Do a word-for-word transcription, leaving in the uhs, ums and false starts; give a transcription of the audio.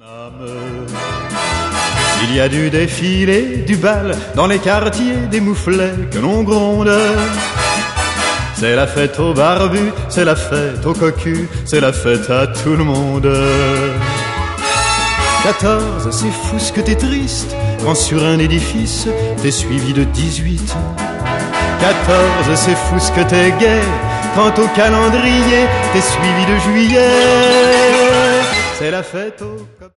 Il y a du défilé, du bal, dans les quartiers des mouflets que l'on gronde. C'est la fête aux barbus, c'est la fête aux cocus, c'est la fête à tout le monde. quatorze, c'est fou ce que t'es triste, quand sur un édifice, t'es suivi de dix-huit. quatorze, c'est fou ce que t'es gai, quand au calendrier, t'es suivi de juillet. C'est la fête aux